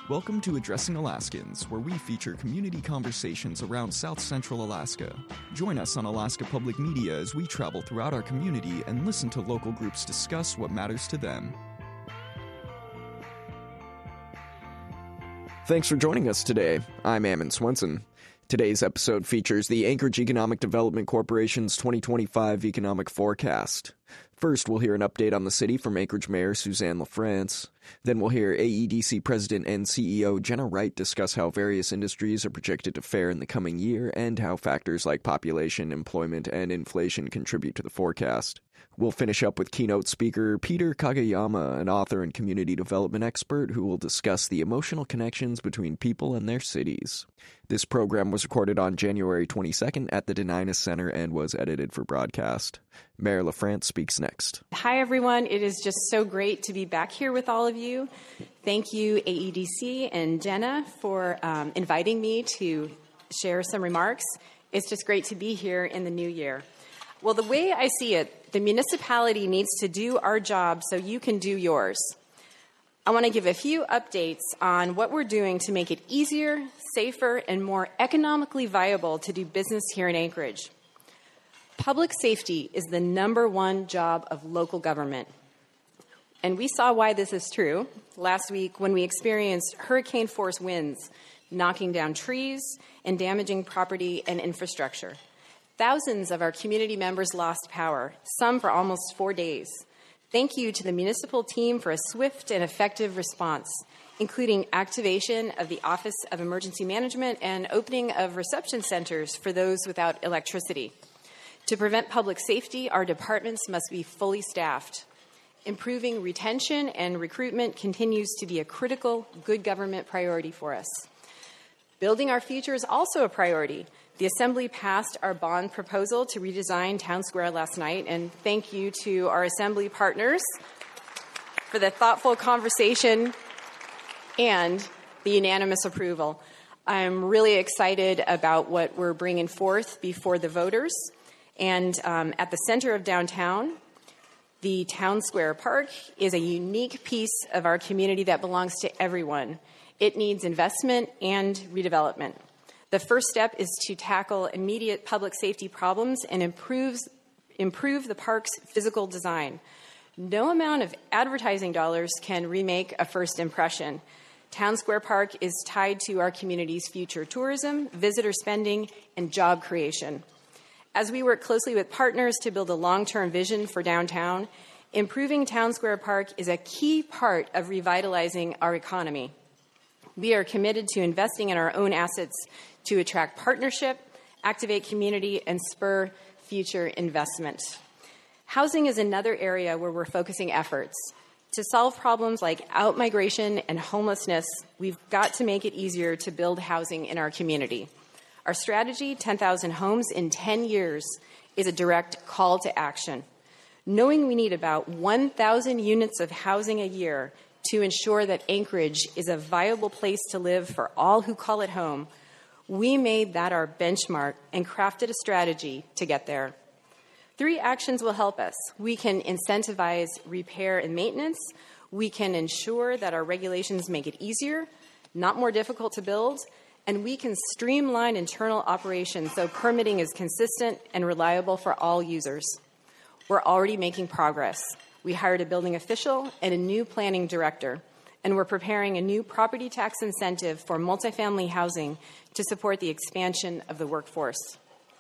Welcome to Addressing Alaskans, where we feature community conversations around South Central Alaska. Join us on Alaska Public Media as we travel throughout our community and listen to local groups discuss what matters to them. Thanks for joining us today. I'm Ammon Swenson. Today's episode features the Anchorage Economic Development Corporation's 2025 economic forecast. First, we'll hear an update on the city from Anchorage Mayor Suzanne LaFrance. Then we'll hear AEDC President and CEO Jenna Wright discuss how various industries are projected to fare in the coming year and how factors like population, employment, and inflation contribute to the forecast. We'll finish up with keynote speaker Peter Kageyama, an author and community development expert who will discuss the emotional connections between people and their cities. This program was recorded on January 22nd at the Dena'ina Center and was edited for broadcast. Mayor LaFrance speaks next. Hi, everyone. It is just so great to be back here with all of you. Thank you, AEDC and Jenna, for inviting me to share some remarks. It's just great to be here in the new year. Well, the way I see it, the municipality needs to do our job so you can do yours. I want to give a few updates on what we're doing to make it easier, safer, and more economically viable to do business here in Anchorage. Public safety is the number one job of local government. And we saw why this is true last week when we experienced hurricane-force winds, knocking down trees and damaging property and infrastructure. Thousands of our community members lost power, some for almost 4 days. Thank you to the municipal team for a swift and effective response, including activation of the Office of Emergency Management and opening of reception centers for those without electricity. To prevent public safety, our departments must be fully staffed. Improving retention and recruitment continues to be a critical, good government priority for us. Building our future is also a priority. The Assembly passed our bond proposal to redesign Town Square last night, and thank you to our Assembly partners for the thoughtful conversation and the unanimous approval. I'm really excited about what we're bringing forth before the voters. And at the center of downtown, the Town Square Park is a unique piece of our community that belongs to everyone. It needs investment and redevelopment. The first step is to tackle immediate public safety problems and improve the park's physical design. No amount of advertising dollars can remake a first impression. Town Square Park is tied to our community's future tourism, visitor spending, and job creation. As we work closely with partners to build a long-term vision for downtown, improving Town Square Park is a key part of revitalizing our economy. We are committed to investing in our own assets to attract partnership, activate community, and spur future investment. Housing is another area where we're focusing efforts. To solve problems like outmigration and homelessness, we've got to make it easier to build housing in our community. Our strategy, 10,000 homes in 10 years, is a direct call to action. Knowing we need about 1,000 units of housing a year to ensure that Anchorage is a viable place to live for all who call it home, we made that our benchmark and crafted a strategy to get there. 3 actions will help us. We can incentivize repair and maintenance. We can ensure that our regulations make it easier, not more difficult to build. And we can streamline internal operations so permitting is consistent and reliable for all users. We're already making progress. We hired a building official and a new planning director, and we're preparing a new property tax incentive for multifamily housing to support the expansion of the workforce.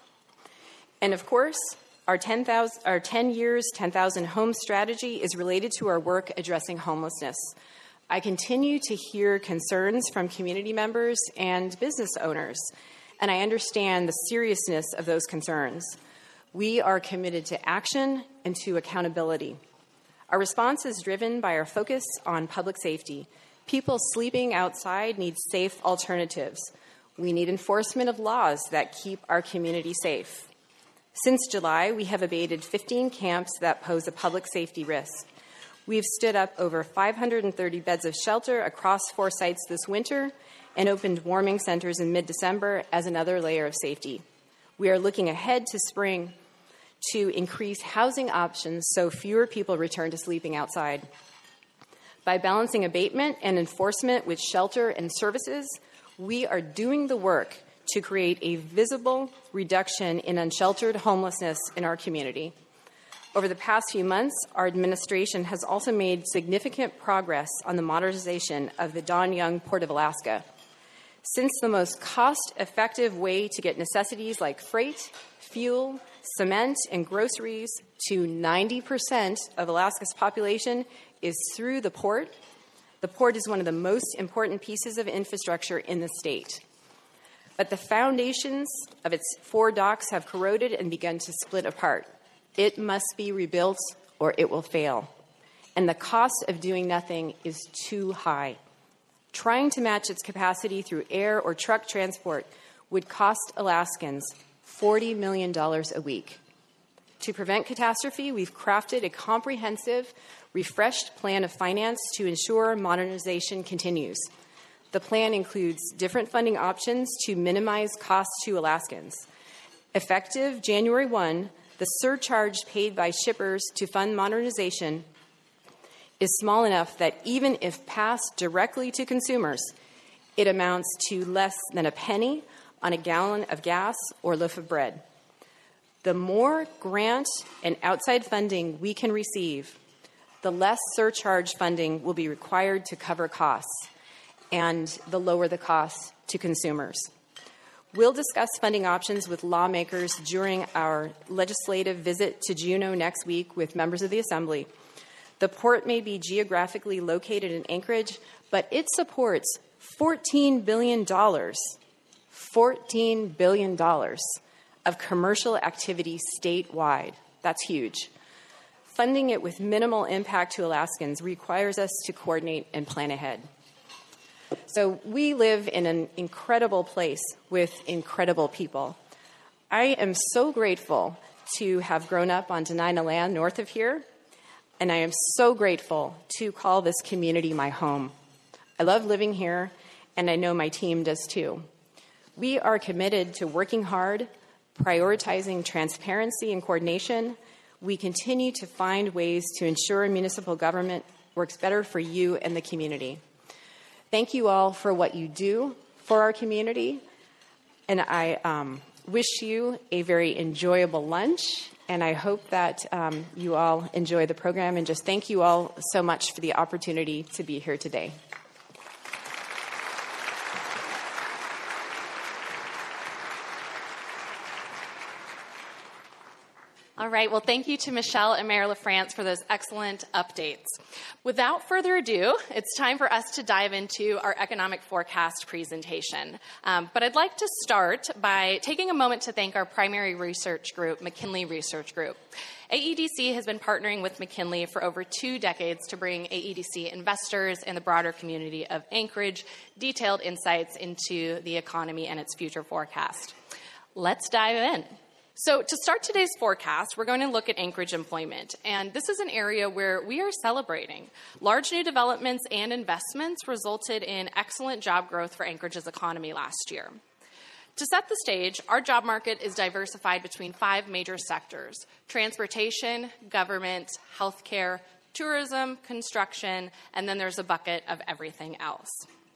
And of course, our 10 years, 10,000 homes strategy is related to our work addressing homelessness. I continue to hear concerns from community members and business owners, and I understand the seriousness of those concerns. We are committed to action and to accountability. Our response is driven by our focus on public safety. People sleeping outside need safe alternatives. We need enforcement of laws that keep our community safe. Since July, we have abated 15 camps that pose a public safety risk. We've stood up over 530 beds of shelter across 4 sites this winter and opened warming centers in mid-December as another layer of safety. We are looking ahead to spring to increase housing options so fewer people return to sleeping outside. By balancing abatement and enforcement with shelter and services, we are doing the work to create a visible reduction in unsheltered homelessness in our community. Over the past few months, our administration has also made significant progress on the modernization of the Don Young Port of Alaska. Since the most cost-effective way to get necessities like freight, fuel, cement, and groceries to 90% of Alaska's population is through the port is one of the most important pieces of infrastructure in the state. But the foundations of its 4 docks have corroded and begun to split apart. It must be rebuilt or it will fail. And the cost of doing nothing is too high. Trying to match its capacity through air or truck transport would cost Alaskans $40 million a week. To prevent catastrophe, we've crafted a comprehensive, refreshed plan of finance to ensure modernization continues. The plan includes different funding options to minimize costs to Alaskans. Effective January 1, the surcharge paid by shippers to fund modernization is small enough that even if passed directly to consumers, it amounts to less than a penny on a gallon of gas or loaf of bread. The more grant and outside funding we can receive, the less surcharge funding will be required to cover costs, and the lower the costs to consumers. We'll discuss funding options with lawmakers during our legislative visit to Juneau next week with members of the Assembly. The port may be geographically located in Anchorage, but it supports $14 billion of commercial activity statewide. That's huge. Funding it with minimal impact to Alaskans requires us to coordinate and plan ahead. So we live in an incredible place with incredible people. I am so grateful to have grown up on Dena'ina land north of here, and I am so grateful to call this community my home. I love living here, and I know my team does too. We are committed to working hard, prioritizing transparency and coordination. We continue to find ways to ensure municipal government works better for you and the community. Thank you all for what you do for our community, and I wish you a very enjoyable lunch, and I hope that you all enjoy the program, and just thank you all so much for the opportunity to be here today. All right, well, thank you to Michelle and Mayor LaFrance for those excellent updates. Without further ado, it's time for us to dive into our economic forecast presentation. But I'd like to start by taking a moment to thank our primary research group, McKinley Research Group. AEDC has been partnering with McKinley for over 2 decades to bring AEDC investors and the broader community of Anchorage detailed insights into the economy and its future forecast. Let's dive in. So to start today's forecast, we're going to look at Anchorage employment. And this is an area where we are celebrating. Large new developments and investments resulted in excellent job growth for Anchorage's economy last year. To set the stage, our job market is diversified between 5 major sectors: transportation, government, healthcare, tourism, construction, and then there's a bucket of everything else.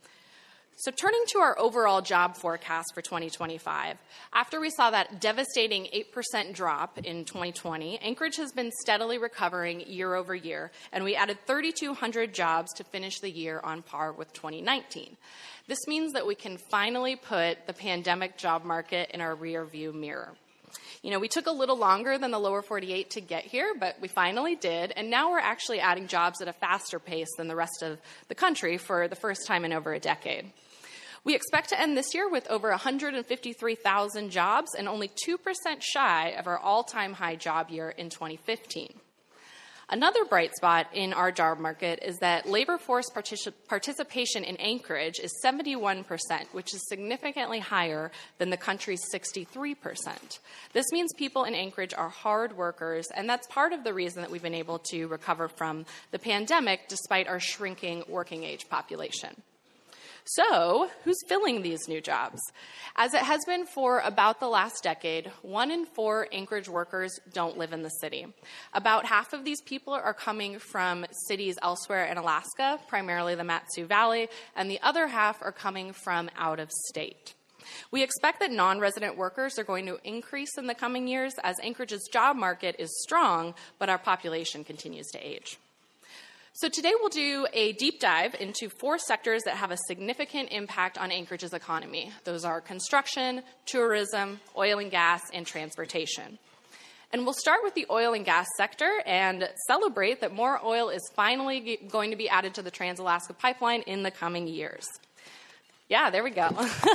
So turning to our overall job forecast for 2025, after we saw that devastating 8% drop in 2020, Anchorage has been steadily recovering year over year, and we added 3,200 jobs to finish the year on par with 2019. This means that we can finally put the pandemic job market in our rearview mirror. You know, we took a little longer than the lower 48 to get here, but we finally did, and now we're actually adding jobs at a faster pace than the rest of the country for the first time in over a decade. We expect to end this year with over 153,000 jobs and only 2% shy of our all-time high job year in 2015. Another bright spot in our job market is that labor force participation in Anchorage is 71%, which is significantly higher than the country's 63%. This means people in Anchorage are hard workers, and that's part of the reason that we've been able to recover from the pandemic despite our shrinking working age population. So, who's filling these new jobs? As it has been for about the last decade, 1 in 4 Anchorage workers don't live in the city. About half of these people are coming from cities elsewhere in Alaska, primarily the Mat-Su Valley, and the other half are coming from out of state. We expect that non-resident workers are going to increase in the coming years as Anchorage's job market is strong, but our population continues to age. So today we'll do a deep dive into 4 sectors that have a significant impact on Anchorage's economy. Those are construction, tourism, oil and gas, and transportation. And we'll start with the oil and gas sector and celebrate that more oil is finally going to be added to the Trans-Alaska Pipeline in the coming years. Yeah, there we go.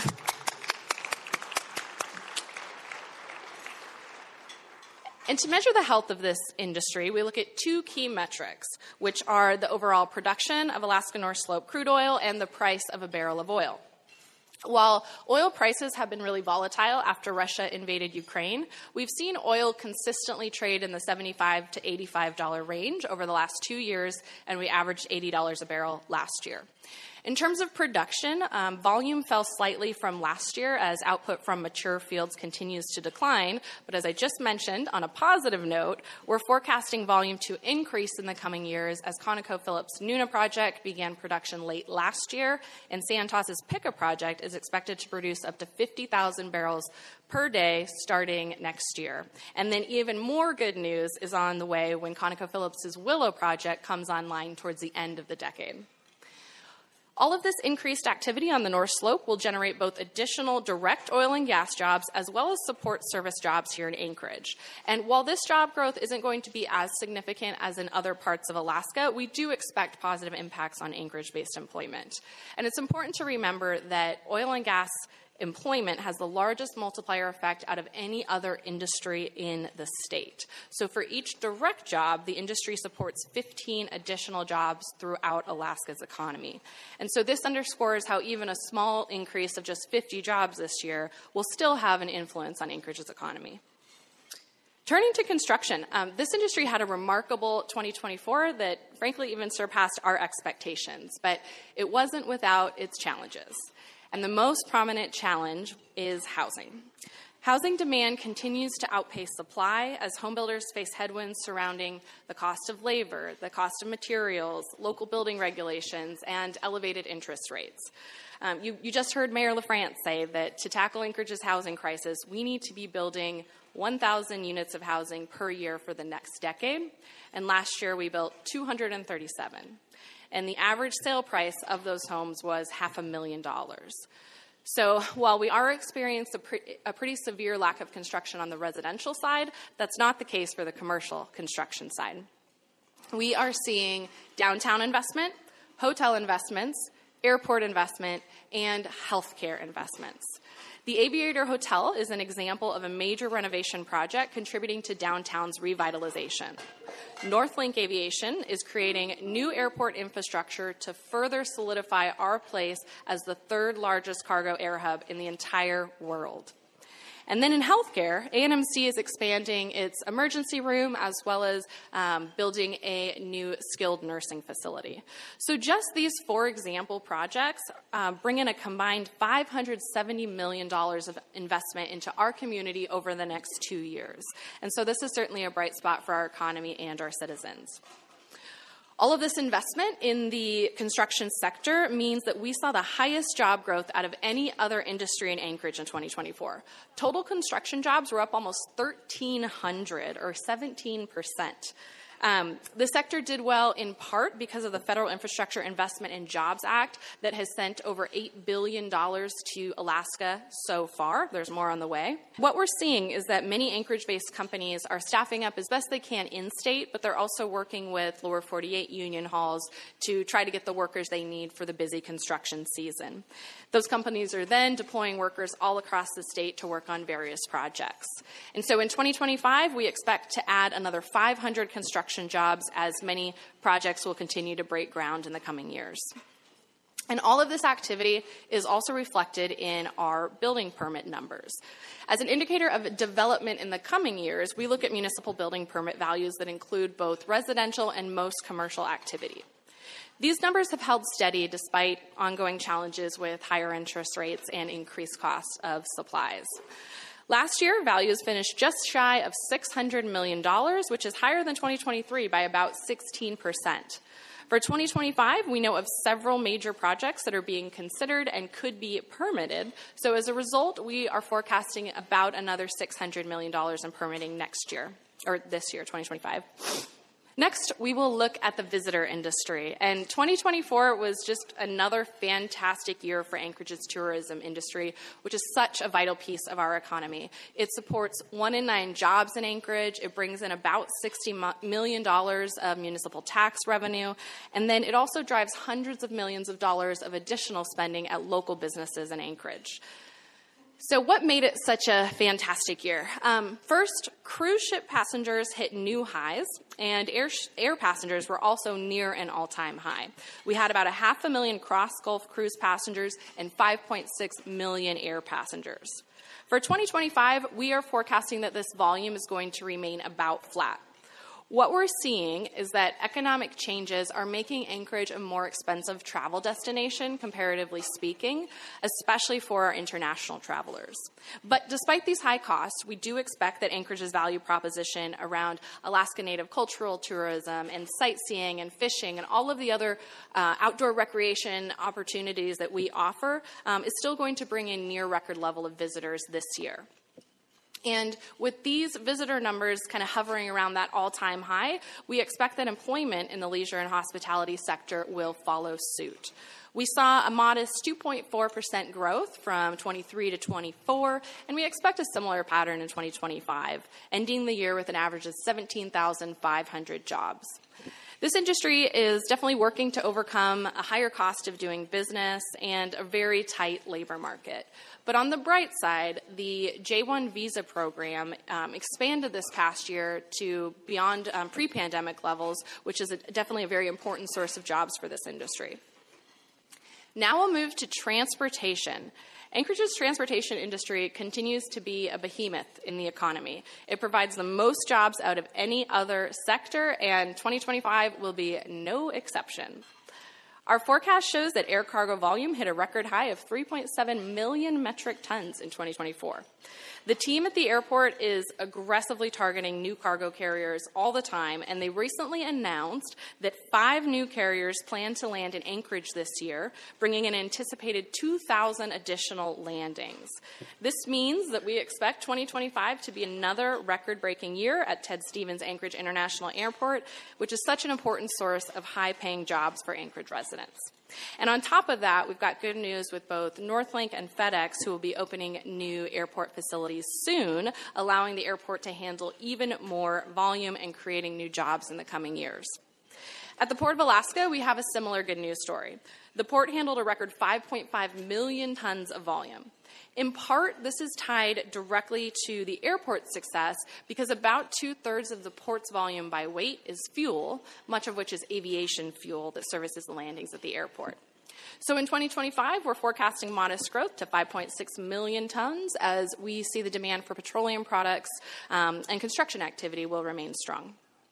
And to measure the health of this industry, we look at 2 key metrics, which are the overall production of Alaska North Slope crude oil and the price of a barrel of oil. While oil prices have been really volatile after Russia invaded Ukraine, we've seen oil consistently trade in the $75 to $85 range over the last 2 years, and we averaged $80 a barrel last year. In terms of production, volume fell slightly from last year as output from mature fields continues to decline. But as I just mentioned, on a positive note, we're forecasting volume to increase in the coming years as ConocoPhillips' Nuna project began production late last year, and Santos' Pikka project is expected to produce up to 50,000 barrels per day starting next year. And then even more good news is on the way when ConocoPhillips' Willow project comes online towards the end of the decade. All of this increased activity on the North Slope will generate both additional direct oil and gas jobs as well as support service jobs here in Anchorage. And while this job growth isn't going to be as significant as in other parts of Alaska, we do expect positive impacts on Anchorage-based employment. And it's important to remember that oil and gas employment has the largest multiplier effect out of any other industry in the state. So for each direct job, the industry supports 15 additional jobs throughout Alaska's economy. And so this underscores how even a small increase of just 50 jobs this year will still have an influence on Anchorage's economy. Turning to construction, this industry had a remarkable 2024 that frankly even surpassed our expectations, but it wasn't without its challenges. And the most prominent challenge is housing. Housing demand continues to outpace supply as homebuilders face headwinds surrounding the cost of labor, the cost of materials, local building regulations, and elevated interest rates. You just heard Mayor LaFrance say that to tackle Anchorage's housing crisis, we need to be building 1,000 units of housing per year for the next decade. And last year we built 237. And the average sale price of those homes was $500,000. So while we are experiencing a pretty severe lack of construction on the residential side, that's not the case for the commercial construction side. We are seeing downtown investment, hotel investments, airport investment, and healthcare investments. The Aviator Hotel is an example of a major renovation project contributing to downtown's revitalization. Northlink Aviation is creating new airport infrastructure to further solidify our place as the 3rd largest cargo air hub in the entire world. And then in healthcare, ANMC is expanding its emergency room as well as building a new skilled nursing facility. So just these 4 example projects bring in a combined $570 million of investment into our community over the next 2 years. And so this is certainly a bright spot for our economy and our citizens. All of this investment in the construction sector means that we saw the highest job growth out of any other industry in Anchorage in 2024. Total construction jobs were up almost 1,300, or 17%. The sector did well in part because of the Federal Infrastructure Investment and Jobs Act that has sent over $8 billion to Alaska so far. There's more on the way. What we're seeing is that many Anchorage-based companies are staffing up as best they can in-state, but they're also working with lower 48 union halls to try to get the workers they need for the busy construction season. Those companies are then deploying workers all across the state to work on various projects. And so in 2025, we expect to add another 500 construction jobs as many projects will continue to break ground in the coming years. And all of this activity is also reflected in our building permit numbers. As an indicator of development in the coming years, we look at municipal building permit values that include both residential and most commercial activity. These numbers have held steady despite ongoing challenges with higher interest rates and increased costs of supplies. Last year, values finished just shy of $600 million, which is higher than 2023 by about 16%. For 2025, we know of several major projects that are being considered and could be permitted. So as a result, we are forecasting about another $600 million in permitting next year, or this year, 2025. Next, we will look at the visitor industry. And 2024 was just another fantastic year for Anchorage's tourism industry, which is such a vital piece of our economy. It supports 1 in 9 jobs in Anchorage. It brings in about $60 million of municipal tax revenue. And then it also drives hundreds of millions of dollars of additional spending at local businesses in Anchorage. So what made it such a fantastic year? First, cruise ship passengers hit new highs, and air passengers were also near an all-time high. We had about 500,000 cross-Gulf cruise passengers and 5.6 million air passengers. For 2025, we are forecasting that this volume is going to remain about flat. What we're seeing is that economic changes are making Anchorage a more expensive travel destination, comparatively speaking, especially for our international travelers. But despite these high costs, we do expect that Anchorage's value proposition around Alaska Native cultural tourism and sightseeing and fishing and all of the other outdoor recreation opportunities that we offer is still going to bring in near record level of visitors this year. And with these visitor numbers kind of hovering around that all-time high, we expect that employment in the leisure and hospitality sector will follow suit. We saw a modest 2.4% growth from 23 to 24, and we expect a similar pattern in 2025, ending the year with an average of 17,500 jobs. This industry is definitely working to overcome a higher cost of doing business and a very tight labor market. But on the bright side, the J-1 visa program expanded this past year to beyond pre-pandemic levels, which is definitely a very important source of jobs for this industry. Now we'll move to transportation. Anchorage's transportation industry continues to be a behemoth in the economy. It provides the most jobs out of any other sector, and 2025 will be no exception. Our forecast shows that air cargo volume hit a record high of 3.7 million metric tons in 2024. The team at the airport is aggressively targeting new cargo carriers all the time, and they recently announced that 5 new carriers plan to land in Anchorage this year, bringing an anticipated 2,000 additional landings. This means that we expect 2025 to be another record-breaking year at Ted Stevens Anchorage International Airport, which is such an important source of high-paying jobs for Anchorage residents. And on top of that, we've got good news with both Northlink and FedEx, who will be opening new airport facilities soon, allowing the airport to handle even more volume and creating new jobs in the coming years. At the Port of Alaska, we have a similar good news story. The port handled a record 5.5 million tons of volume. In part, this is tied directly to the airport's success because about 2/3 of the port's volume by weight is fuel, much of which is aviation fuel that services the landings at the airport. So in 2025, we're forecasting modest growth to 5.6 million tons as we see the demand for petroleum products and construction activity will remain strong.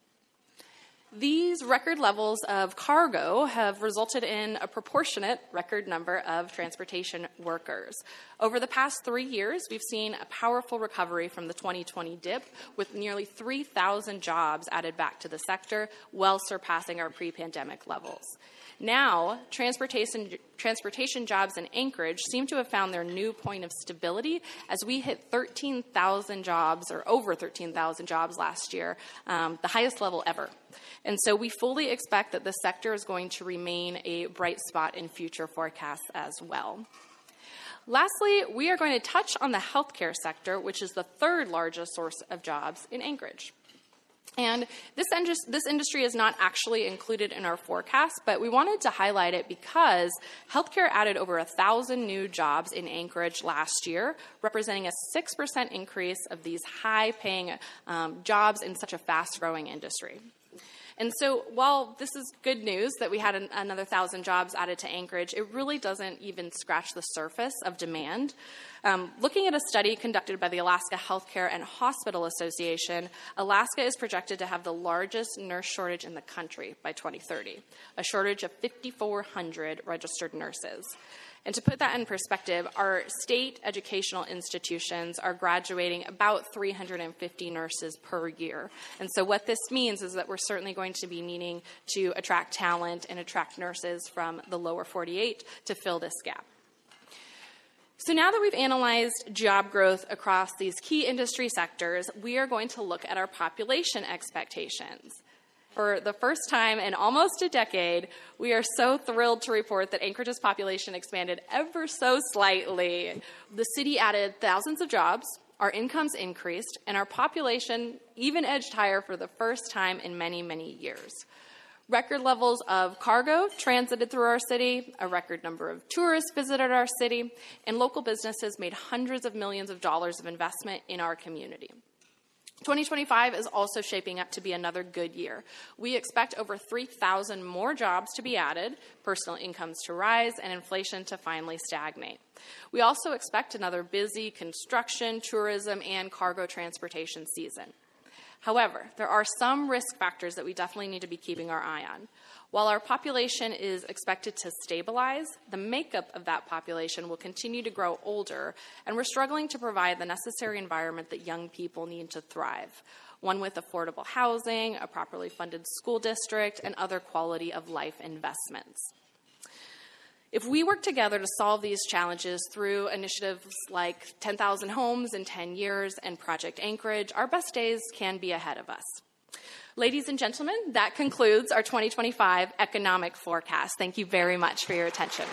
These record levels of cargo have resulted in a proportionate record number of transportation workers. Over the past 3 years, we've seen a powerful recovery from the 2020 dip, with nearly 3,000 jobs added back to the sector, well surpassing our pre-pandemic levels. Now, transportation jobs in Anchorage seem to have found their new point of stability as we hit 13,000 jobs, or over 13,000 jobs last year, the highest level ever. And so we fully expect that the sector is going to remain a bright spot in future forecasts as well. Lastly, we are going to touch on the healthcare sector, which is the 3rd largest source of jobs in Anchorage. And this industry is not actually included in our forecast, but we wanted to highlight it because healthcare added over 1,000 new jobs in Anchorage last year, representing a 6% increase of these high-paying jobs in such a fast-growing industry. And so while this is good news that we had another 1,000 jobs added to Anchorage, it really doesn't even scratch the surface of demand. Looking at a study conducted by the Alaska Healthcare and Hospital Association, Alaska is projected to have the largest nurse shortage in the country by 2030, a shortage of 5,400 registered nurses. And to put that in perspective, our state educational institutions are graduating about 350 nurses per year. And so what this means is that we're certainly going to be needing to attract talent and attract nurses from the lower 48 to fill this gap. So now that we've analyzed job growth across these key industry sectors, we are going to look at our population expectations. For the first time in almost a decade, we are so thrilled to report that Anchorage's population expanded ever so slightly. The city added thousands of jobs, our incomes increased, and our population even edged higher for the first time in many, many years. Record levels of cargo transited through our city, a record number of tourists visited our city, and local businesses made hundreds of millions of dollars of investment in our community. 2025 is also shaping up to be another good year. We expect over 3,000 more jobs to be added, personal incomes to rise, and inflation to finally stagnate. We also expect another busy construction, tourism, and cargo transportation season. However, there are some risk factors that we definitely need to be keeping our eye on. While our population is expected to stabilize, the makeup of that population will continue to grow older, and we're struggling to provide the necessary environment that young people need to thrive, one with affordable housing, a properly funded school district, and other quality of life investments. If we work together to solve these challenges through initiatives like 10,000 homes in 10 years and Project Anchorage, our best days can be ahead of us. Ladies and gentlemen, that concludes our 2025 economic forecast. Thank you very much for your attention.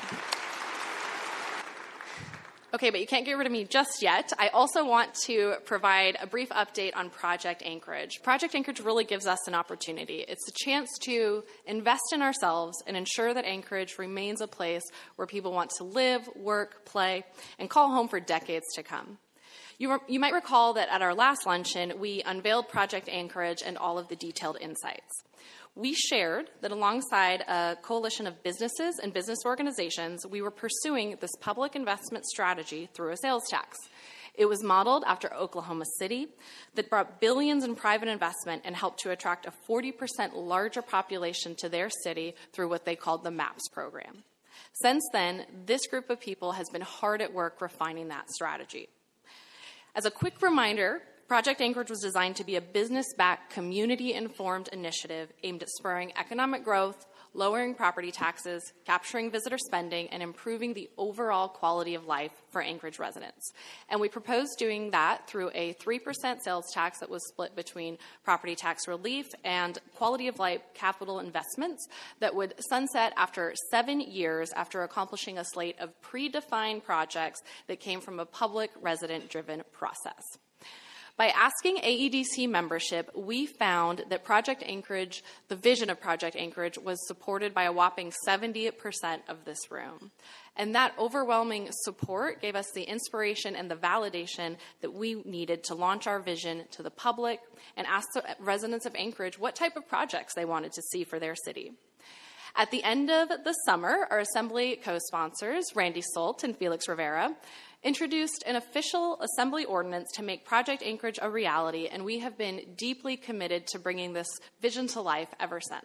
Okay, but you can't get rid of me just yet. I also want to provide a brief update on Project Anchorage. Project Anchorage really gives us an opportunity. It's a chance to invest in ourselves and ensure that Anchorage remains a place where people want to live, work, play, and call home for decades to come. You might recall that at our last luncheon, we unveiled Project Anchorage and all of the detailed insights. We shared that alongside a coalition of businesses and business organizations, we were pursuing this public investment strategy through a sales tax. It was modeled after Oklahoma City that brought billions in private investment and helped to attract a 40% larger population to their city through what they called the MAPS program. Since then, this group of people has been hard at work refining that strategy. As a quick reminder, Project Anchorage was designed to be a business-backed, community-informed initiative aimed at spurring economic growth, lowering property taxes, capturing visitor spending, and improving the overall quality of life for Anchorage residents. And we proposed doing that through a 3% sales tax that was split between property tax relief and quality of life capital investments that would sunset after 7 years after accomplishing a slate of predefined projects that came from a public resident-driven process. By asking AEDC membership, we found that Project Anchorage, the vision of Project Anchorage, was supported by a whopping 70% of this room. And that overwhelming support gave us the inspiration and the validation that we needed to launch our vision to the public and ask the residents of Anchorage what type of projects they wanted to see for their city. At the end of the summer, our Assembly co-sponsors, Randy Solt and Felix Rivera, introduced an official Assembly ordinance to make Project Anchorage a reality, and we have been deeply committed to bringing this vision to life ever since.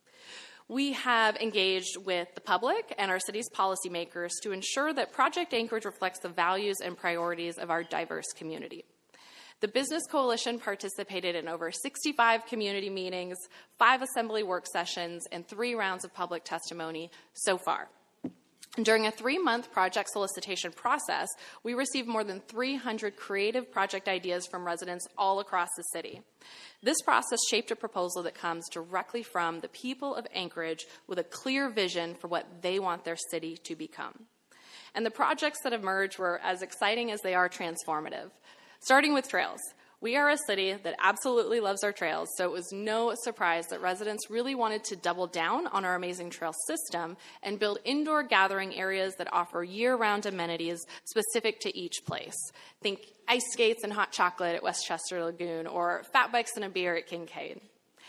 We have engaged with the public and our city's policymakers to ensure that Project Anchorage reflects the values and priorities of our diverse community. The Business Coalition participated in over 65 community meetings, 5 Assembly work sessions, and 3 rounds of public testimony so far. During a 3-month project solicitation process, we received more than 300 creative project ideas from residents all across the city. This process shaped a proposal that comes directly from the people of Anchorage with a clear vision for what they want their city to become. And the projects that emerged were as exciting as they are transformative. Starting with trails. We are a city that absolutely loves our trails, so it was no surprise that residents really wanted to double down on our amazing trail system and build indoor gathering areas that offer year-round amenities specific to each place. Think ice skates and hot chocolate at Westchester Lagoon, or fat bikes and a beer at Kincaid.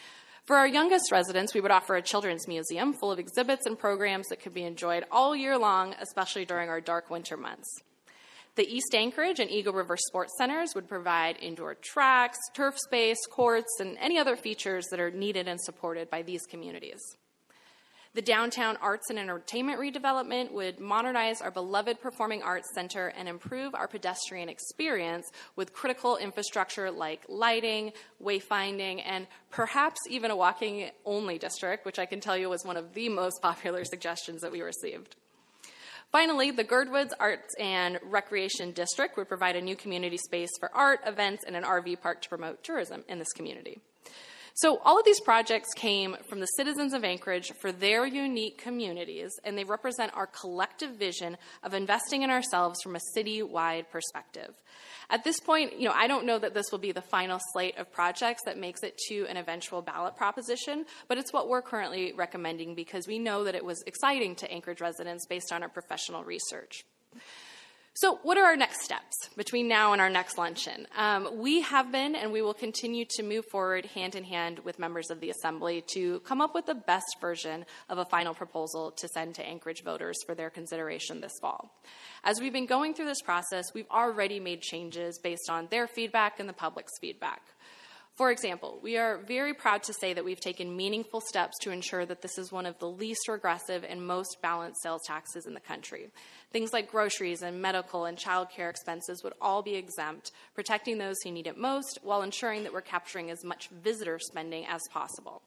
For our youngest residents, we would offer a children's museum full of exhibits and programs that could be enjoyed all year long, especially during our dark winter months. The East Anchorage and Eagle River Sports Centers would provide indoor tracks, turf space, courts, and any other features that are needed and supported by these communities. The Downtown Arts and Entertainment redevelopment would modernize our beloved Performing Arts Center and improve our pedestrian experience with critical infrastructure like lighting, wayfinding, and perhaps even a walking-only district, which I can tell you was one of the most popular suggestions that we received. Finally, the Girdwoods Arts and Recreation District would provide a new community space for art, events, and an RV park to promote tourism in this community. So all of these projects came from the citizens of Anchorage for their unique communities, and they represent our collective vision of investing in ourselves from a city-wide perspective. At this point, I don't know that this will be the final slate of projects that makes it to an eventual ballot proposition, but it's what we're currently recommending because we know that it was exciting to Anchorage residents based on our professional research. So what are our next steps between now and our next luncheon? We have been and we will continue to move forward hand in hand with members of the Assembly to come up with the best version of a final proposal to send to Anchorage voters for their consideration this fall. As we've been going through this process, we've already made changes based on their feedback and the public's feedback. For example, we are very proud to say that we've taken meaningful steps to ensure that this is one of the least regressive and most balanced sales taxes in the country. Things like groceries and medical and child care expenses would all be exempt, protecting those who need it most while ensuring that we're capturing as much visitor spending as possible.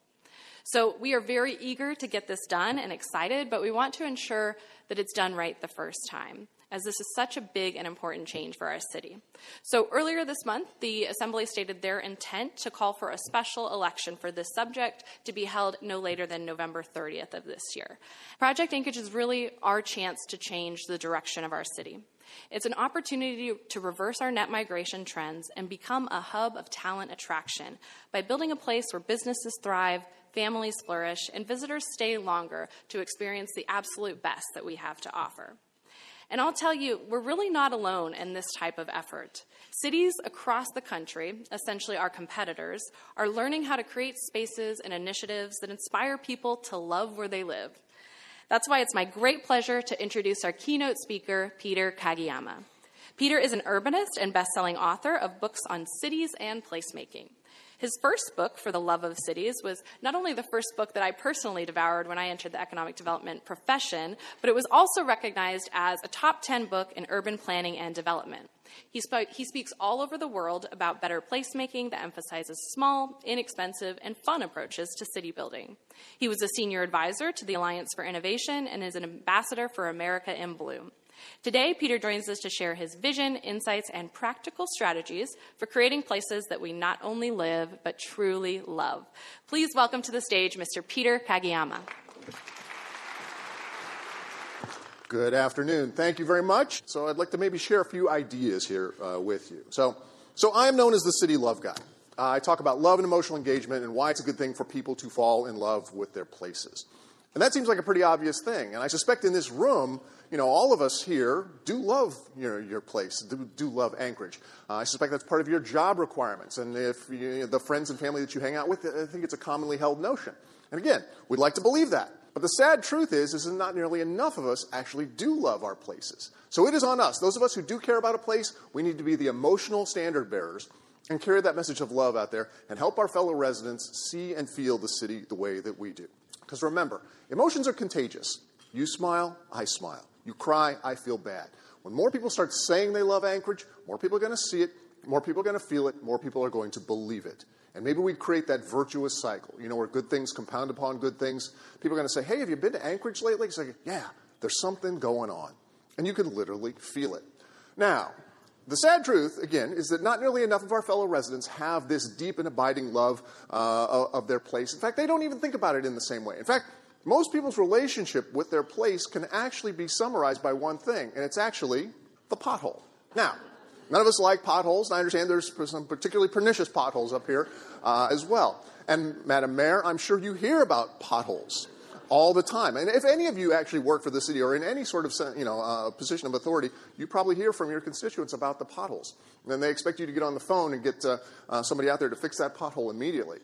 So we are very eager to get this done and excited, but we want to ensure that it's done right the first time, as this is such a big and important change for our city. So earlier this month, the Assembly stated their intent to call for a special election for this subject to be held no later than November 30th of this year. Project Anchorage is really our chance to change the direction of our city. It's an opportunity to reverse our net migration trends and become a hub of talent attraction by building a place where businesses thrive, families flourish, and visitors stay longer to experience the absolute best that we have to offer. And I'll tell you, we're really not alone in this type of effort. Cities across the country, essentially our competitors, are learning how to create spaces and initiatives that inspire people to love where they live. That's why it's my great pleasure to introduce our keynote speaker, Peter Kagiyama. Peter is an urbanist and best-selling author of books on cities and placemaking. His first book, For the Love of Cities, was not only the first book that I personally devoured when I entered the economic development profession, but it was also recognized as a top 10 book in urban planning and development. He speaks all over the world about better placemaking that emphasizes small, inexpensive, and fun approaches to city building. He was a senior advisor to the Alliance for Innovation and is an ambassador for America in Bloom. Today, Peter joins us to share his vision, insights, and practical strategies for creating places that we not only live, but truly love. Please welcome to the stage Mr. Peter Kagiyama. Good afternoon. Thank you very much. So I'd like to maybe share a few ideas here with you. So I am known as the City Love Guy. I talk about love and emotional engagement and why it's a good thing for people to fall in love with their places. And that seems like a pretty obvious thing. And I suspect in this room, all of us here do love your place, do love Anchorage. I suspect that's part of your job requirements. And if the friends and family that you hang out with, I think it's a commonly held notion. And again, we'd like to believe that. But the sad truth is that not nearly enough of us actually do love our places. So it is on us. Those of us who do care about a place, we need to be the emotional standard bearers and carry that message of love out there and help our fellow residents see and feel the city the way that we do. Because remember, emotions are contagious. You smile, I smile. You cry, I feel bad. When more people start saying they love Anchorage, more people are going to see it, more people are going to feel it, more people are going to believe it. And maybe we create that virtuous cycle, where good things compound upon good things. People are going to say, hey, have you been to Anchorage lately? It's like, yeah, there's something going on. And you can literally feel it. Now, the sad truth, again, is that not nearly enough of our fellow residents have this deep and abiding love of their place. In fact, they don't even think about it in the same way. In fact, most people's relationship with their place can actually be summarized by one thing, and it's actually the pothole. Now, none of us like potholes, and I understand there's some particularly pernicious potholes up here as well. And, Madam Mayor, I'm sure you hear about potholes all the time. And if any of you actually work for the city or in any sort of position of authority, you probably hear from your constituents about the potholes. And then they expect you to get on the phone and get somebody out there to fix that pothole immediately.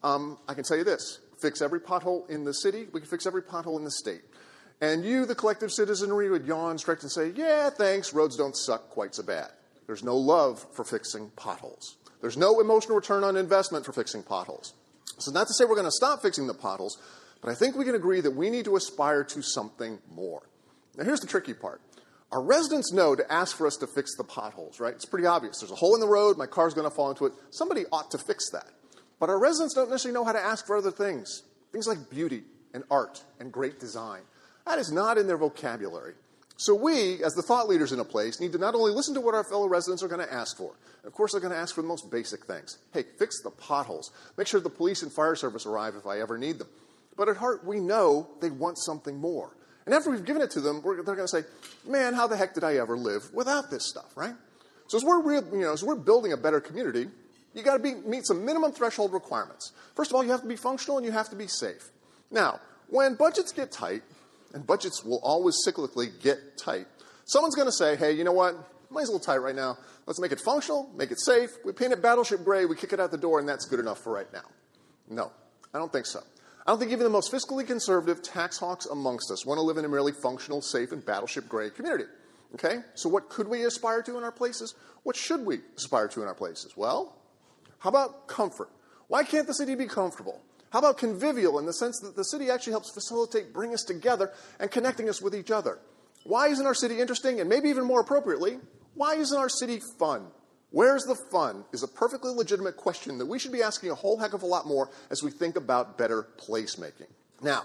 I can tell you this. Fix every pothole in the city, we can fix every pothole in the state. And you, the collective citizenry, would yawn, stretch, and say, yeah, thanks, roads don't suck quite so bad. There's no love for fixing potholes. There's no emotional return on investment for fixing potholes. So not to say we're going to stop fixing the potholes, but I think we can agree that we need to aspire to something more. Now, here's the tricky part. Our residents know to ask for us to fix the potholes, right? It's pretty obvious. There's a hole in the road, my car's going to fall into it. Somebody ought to fix that. But our residents don't necessarily know how to ask for other things. Things like beauty and art and great design. That is not in their vocabulary. So we, as the thought leaders in a place, need to not only listen to what our fellow residents are going to ask for. Of course, they're going to ask for the most basic things. Hey, fix the potholes. Make sure the police and fire service arrive if I ever need them. But at heart, we know they want something more. And after we've given it to them, they're going to say, man, how the heck did I ever live without this stuff, right? So as we're building a better community, you got to meet some minimum threshold requirements. First of all, you have to be functional and you have to be safe. Now, when budgets get tight, and budgets will always cyclically get tight, someone's going to say, hey, you know what? Money's a little tight right now. Let's make it functional, make it safe. We paint it battleship gray, we kick it out the door, and that's good enough for right now. No, I don't think so. I don't think even the most fiscally conservative tax hawks amongst us want to live in a merely functional, safe, and battleship gray community. Okay? So what could we aspire to in our places? What should we aspire to in our places? Well, how about comfort? Why can't the city be comfortable? How about convivial in the sense that the city actually helps facilitate bringing us together and connecting us with each other? Why isn't our city interesting? And maybe even more appropriately, why isn't our city fun? Where's the fun is a perfectly legitimate question that we should be asking a whole heck of a lot more as we think about better placemaking. Now,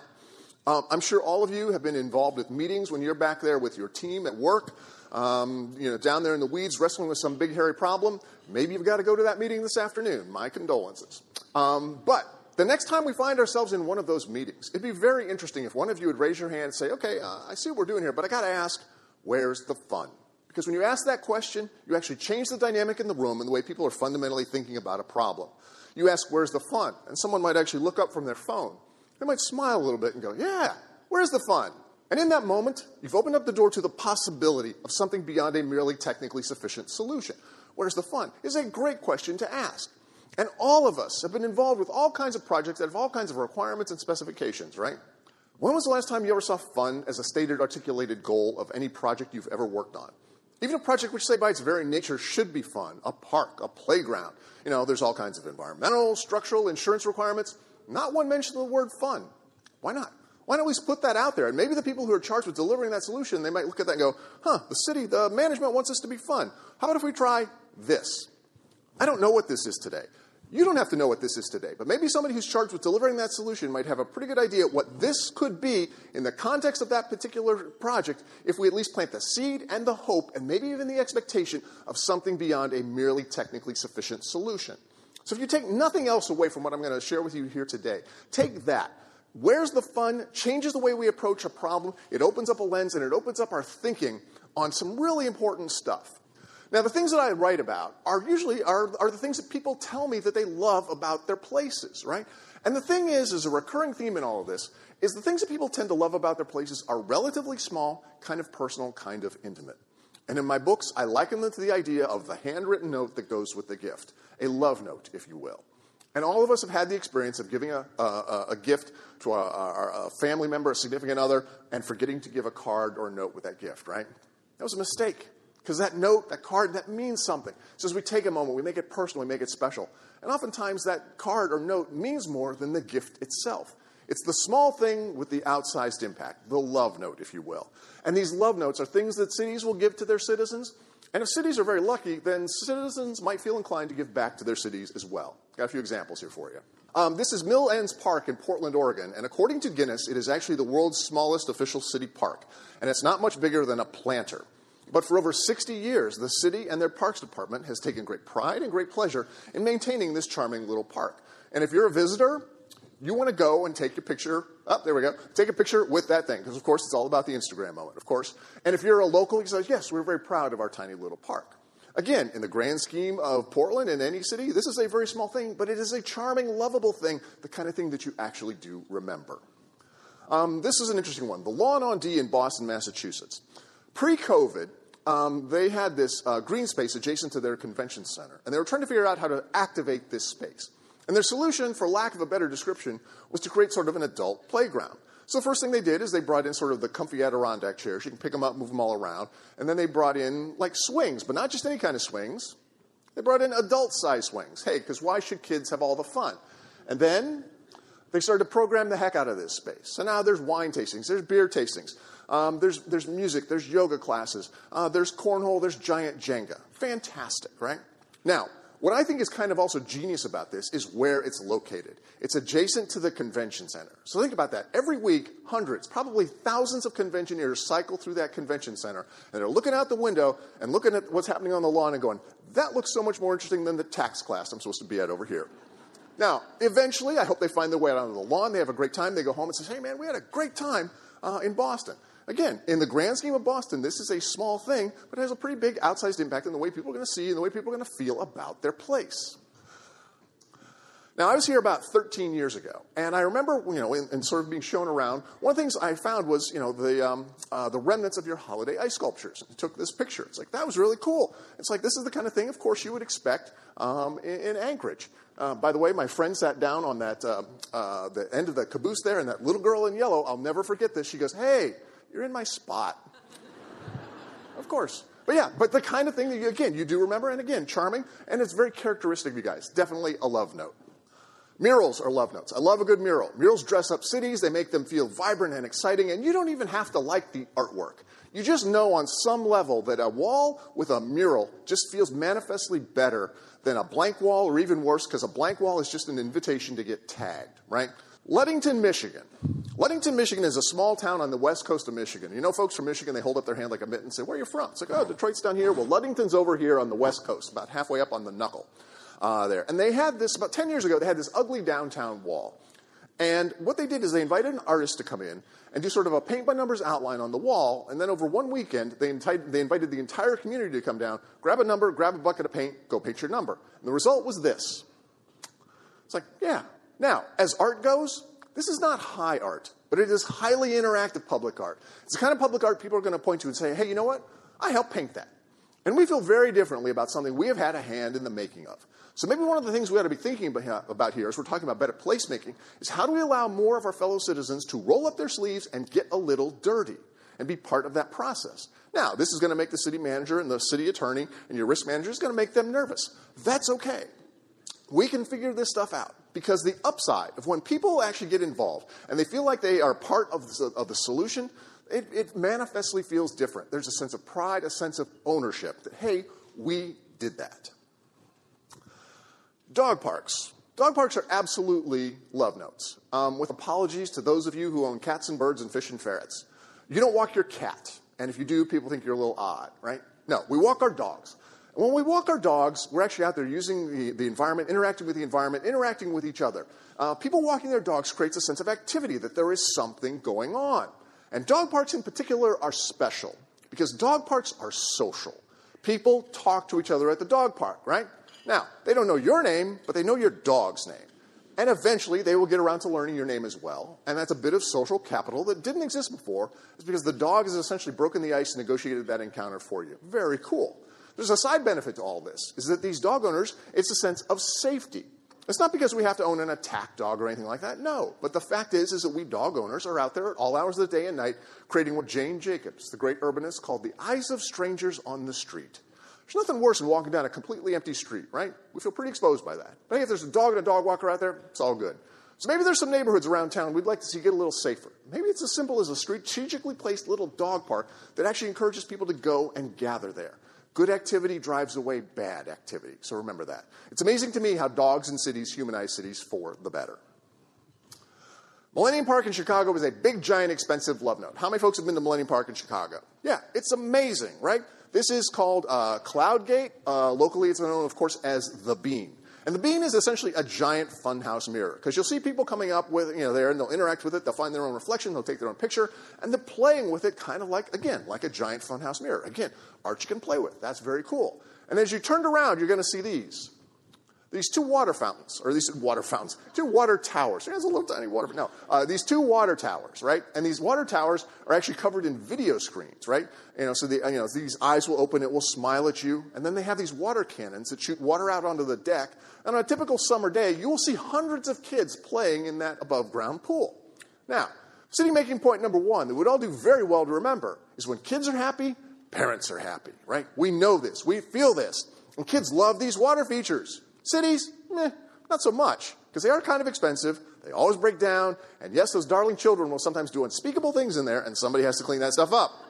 I'm sure all of you have been involved with meetings when you're back there with your team at work, down there in the weeds wrestling with some big hairy problem. Maybe you've got to go to that meeting this afternoon. My condolences. But the next time we find ourselves in one of those meetings, it'd be very interesting if one of you would raise your hand and say, okay, I see what we're doing here, but I got to ask, where's the fun? Because when you ask that question, you actually change the dynamic in the room and the way people are fundamentally thinking about a problem. You ask, where's the fun? And someone might actually look up from their phone. They might smile a little bit and go, yeah, where's the fun? And in that moment, you've opened up the door to the possibility of something beyond a merely technically sufficient solution. Where's the fun? Is a great question to ask. And all of us have been involved with all kinds of projects that have all kinds of requirements and specifications, right? When was the last time you ever saw fun as a stated, articulated goal of any project you've ever worked on? Even a project which, say, by its very nature should be fun, a park, a playground. There's all kinds of environmental, structural, insurance requirements. Not one mention of the word fun. Why not? Why not at least put that out there? And maybe the people who are charged with delivering that solution, they might look at that and go, the city, the management wants this to be fun. How about if we try this? I don't know what this is today. You don't have to know what this is today, but maybe somebody who's charged with delivering that solution might have a pretty good idea what this could be in the context of that particular project if we at least plant the seed and the hope and maybe even the expectation of something beyond a merely technically sufficient solution. So if you take nothing else away from what I'm going to share with you here today, take that. Where's the fun? Changes the way we approach a problem. It opens up a lens and it opens up our thinking on some really important stuff. Now, the things that I write about are usually the things that people tell me that they love about their places, right? And the thing is a recurring theme in all of this, is the things that people tend to love about their places are relatively small, kind of personal, kind of intimate. And in my books, I liken them to the idea of the handwritten note that goes with the gift, a love note, if you will. And all of us have had the experience of giving a gift to a family member, a significant other, and forgetting to give a card or a note with that gift, right? That was a mistake. Because that note, that card, that means something. So as we take a moment, we make it personal, we make it special. And oftentimes that card or note means more than the gift itself. It's the small thing with the outsized impact, the love note, if you will. And these love notes are things that cities will give to their citizens. And if cities are very lucky, then citizens might feel inclined to give back to their cities as well. Got a few examples here for you. This is Mill Ends Park in Portland, Oregon. And according to Guinness, it is actually the world's smallest official city park. And it's not much bigger than a planter. But for over 60 years, the city and their parks department has taken great pride and great pleasure in maintaining this charming little park. And if you're a visitor, you want to go and take your picture. Oh, there we go. Take a picture with that thing. Because, of course, it's all about the Instagram moment, of course. And if you're a local, you say, yes, we're very proud of our tiny little park. Again, in the grand scheme of Portland and any city, this is a very small thing, but it is a charming, lovable thing, the kind of thing that you actually do remember. This is an interesting one. The Lawn on D in Boston, Massachusetts. Pre-COVID, they had this green space adjacent to their convention center, and they were trying to figure out how to activate this space. And their solution, for lack of a better description, was to create sort of an adult playground. So the first thing they did is they brought in sort of the comfy Adirondack chairs. You can pick them up, move them all around. And then they brought in, like, swings, but not just any kind of swings. They brought in adult-sized swings. Hey, because why should kids have all the fun? And then they started to program the heck out of this space. So now there's wine tastings, there's beer tastings, there's music, there's yoga classes, there's cornhole, there's giant Jenga. Fantastic, right? Now, what I think is kind of also genius about this is where it's located. It's adjacent to the convention center. So think about that. Every week, hundreds, probably thousands of conventioneers cycle through that convention center, and they're looking out the window and looking at what's happening on the lawn and going, that looks so much more interesting than the tax class I'm supposed to be at over here. Now, eventually, I hope they find their way out onto the lawn. They have a great time. They go home and say, hey, man, we had a great time in Boston. Again, in the grand scheme of Boston, this is a small thing, but it has a pretty big outsized impact on the way people are going to see and the way people are going to feel about their place. Now, I was here about 13 years ago, and I remember, in sort of being shown around, one of the things I found was, the remnants of your holiday ice sculptures. I took this picture. It's like, that was really cool. It's like, this is the kind of thing, of course, you would expect in Anchorage. By the way, my friend sat down on that the end of the caboose there, and that little girl in yellow, I'll never forget this. She goes, hey, you're in my spot. Of course. But the kind of thing that, you do remember, and again, charming, and it's very characteristic of you guys. Definitely a love note. Murals are love notes. I love a good mural. Murals dress up cities. They make them feel vibrant and exciting, and you don't even have to like the artwork. You just know on some level that a wall with a mural just feels manifestly better than a blank wall, or even worse, because a blank wall is just an invitation to get tagged, right? Ludington, Michigan. Ludington, Michigan is a small town on the west coast of Michigan. You know, folks from Michigan, they hold up their hand like a mitt and say, where are you from? It's like, oh, Detroit's down here. Well, Ludington's over here on the west coast, about halfway up on the knuckle there. And they had this, about 10 years ago, they had this ugly downtown wall. And what they did is they invited an artist to come in and do sort of a paint-by-numbers outline on the wall, and then over one weekend, they invited the entire community to come down, grab a number, grab a bucket of paint, go paint your number. And the result was this. It's like, yeah. Now, as art goes, this is not high art, but it is highly interactive public art. It's the kind of public art people are going to point to and say, hey, you know what? I helped paint that. And we feel very differently about something we have had a hand in the making of. So maybe one of the things we ought to be thinking about here as we're talking about better placemaking is how do we allow more of our fellow citizens to roll up their sleeves and get a little dirty and be part of that process. Now, this is going to make the city manager and the city attorney and your risk manager is going to make them nervous. That's okay. We can figure this stuff out because the upside of when people actually get involved and they feel like they are part of the solution, it manifestly feels different. There's a sense of pride, a sense of ownership that, hey, we did that. Dog parks. Dog parks are absolutely love notes, with apologies to those of you who own cats and birds and fish and ferrets. You don't walk your cat, and if you do, people think you're a little odd, right? No, we walk our dogs. And when we walk our dogs, we're actually out there using the environment, interacting with the environment, interacting with each other. People walking their dogs creates a sense of activity, that there is something going on. And dog parks in particular are special, because dog parks are social. People talk to each other at the dog park, right? Now, they don't know your name, but they know your dog's name. And eventually, they will get around to learning your name as well. And that's a bit of social capital that didn't exist before. It's because the dog has essentially broken the ice and negotiated that encounter for you. Very cool. There's a side benefit to all this, is that these dog owners, it's a sense of safety. It's not because we have to own an attack dog or anything like that. No. But the fact is that we dog owners are out there at all hours of the day and night creating what Jane Jacobs, the great urbanist, called the eyes of strangers on the street. There's nothing worse than walking down a completely empty street, right? We feel pretty exposed by that. But hey, if there's a dog and a dog walker out there, it's all good. So maybe there's some neighborhoods around town we'd like to see get a little safer. Maybe it's as simple as a strategically placed little dog park that actually encourages people to go and gather there. Good activity drives away bad activity, so remember that. It's amazing to me how dogs in cities humanize cities for the better. Millennium Park in Chicago is a big, giant, expensive love note. How many folks have been to Millennium Park in Chicago? Yeah, it's amazing, right? This is called Cloudgate. Locally, it's known, of course, as the Bean. And the Bean is essentially a giant funhouse mirror, because you'll see people coming up with, there, and they'll interact with it, they'll find their own reflection, they'll take their own picture, and they're playing with it kind of like, again, like a giant funhouse mirror. Again, art you can play with. That's very cool. And as you turn around, you're going to see these. These two water fountains, or these water fountains, two water towers. There's a little tiny water, no. These two water towers, right? And these water towers are actually covered in video screens, right? So these eyes will open, it will smile at you, and then they have these water cannons that shoot water out onto the deck. And on a typical summer day, you will see hundreds of kids playing in that above-ground pool. Now, city making point number one that we'd all do very well to remember is when kids are happy, parents are happy, right? We know this, we feel this, and kids love these water features. Cities, not so much, because they are kind of expensive, they always break down, and yes, those darling children will sometimes do unspeakable things in there, and somebody has to clean that stuff up.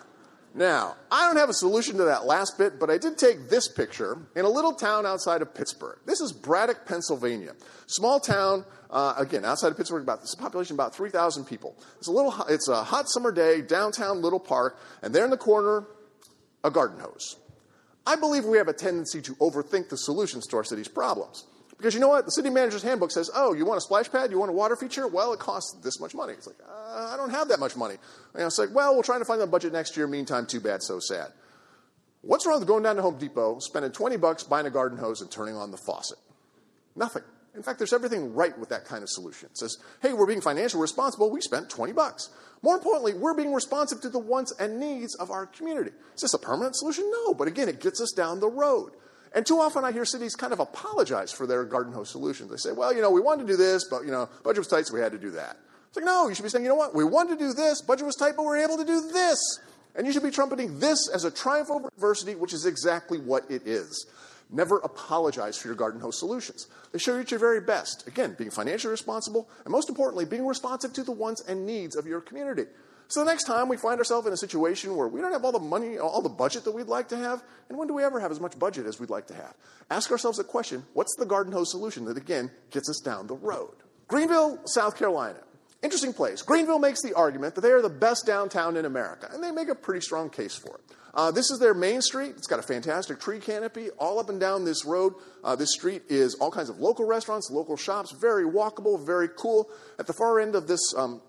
Now, I don't have a solution to that last bit, but I did take this picture in a little town outside of Pittsburgh. This is Braddock, Pennsylvania. Small town, again, outside of Pittsburgh, this population about 3,000 people. It's a hot summer day, downtown little park, and there in the corner, a garden hose. I believe we have a tendency to overthink the solutions to our city's problems. Because you know what? The city manager's handbook says, oh, you want a splash pad? You want a water feature? Well, it costs this much money. It's like, I don't have that much money. It's like, well, we're trying to find the budget next year. Meantime, too bad, so sad. What's wrong with going down to Home Depot, spending $20, buying a garden hose, and turning on the faucet? Nothing. In fact, there's everything right with that kind of solution. It says, hey, we're being financially responsible. We spent $20. More importantly, we're being responsive to the wants and needs of our community. Is this a permanent solution? No, but again, it gets us down the road. And too often I hear cities kind of apologize for their garden hose solutions. They say, well, we wanted to do this, but, budget was tight, so we had to do that. It's like, no, you should be saying, you know what? We wanted to do this, budget was tight, but we were able to do this. And you should be trumpeting this as a triumph over adversity, which is exactly what it is. Never apologize for your garden hose solutions. They show you at your very best. Again, being financially responsible, and most importantly, being responsive to the wants and needs of your community. So the next time we find ourselves in a situation where we don't have all the money, all the budget that we'd like to have, and when do we ever have as much budget as we'd like to have? Ask ourselves a question, what's the garden hose solution that, again, gets us down the road? Greenville, South Carolina. Interesting place. Greenville makes the argument that they are the best downtown in America, and they make a pretty strong case for it. This is their main street. It's got a fantastic tree canopy all up and down this road. This street is all kinds of local restaurants, local shops, very walkable, very cool. At the far end of this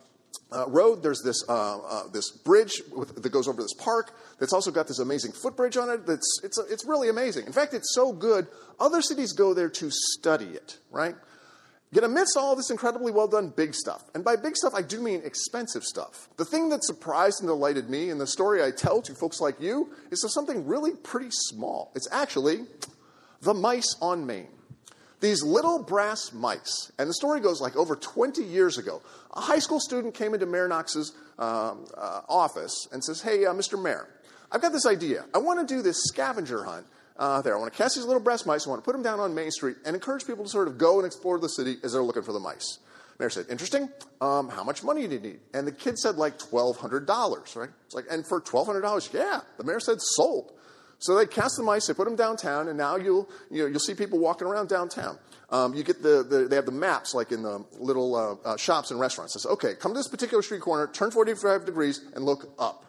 road, there's this bridge that goes over this park that's also got this amazing footbridge on it. It's really amazing. In fact, it's so good, other cities go there to study it, right? Yet amidst all this incredibly well-done big stuff, and by big stuff I do mean expensive stuff, the thing that surprised and delighted me in the story I tell to folks like you is of something really pretty small. It's actually the mice on Main. These little brass mice, and the story goes like over 20 years ago, a high school student came into Mayor Knox's office and says, hey, Mr. Mayor, I've got this idea. I want to do this scavenger hunt there. I want to catch these little brass mice. I want to put them down on Main Street and encourage people to sort of go and explore the city as they're looking for the mice. Mayor said, interesting. How much money do you need? And the kid said like $1,200, right? It's like, and for $1,200, yeah. The mayor said sold. So they cast the mice, they put them downtown, and now you'll see people walking around downtown. You get they have the maps like in the little shops and restaurants. It says, okay, come to this particular street corner, turn 45 degrees, and look up.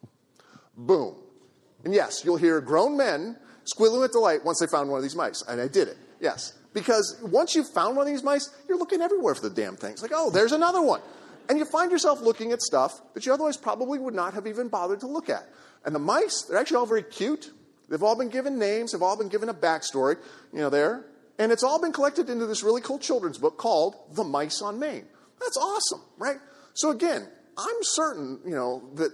Boom. And yes, you'll hear grown men squealing with delight once they found one of these mice. And I did it, yes. Because once you've found one of these mice, you're looking everywhere for the damn thing. It's like, oh, there's another one. And you find yourself looking at stuff that you otherwise probably would not have even bothered to look at. And the mice, they're actually all very cute. They've all been given names. They've all been given a backstory, there. And it's all been collected into this really cool children's book called The Mice on Main. That's awesome, right? So again, I'm certain, that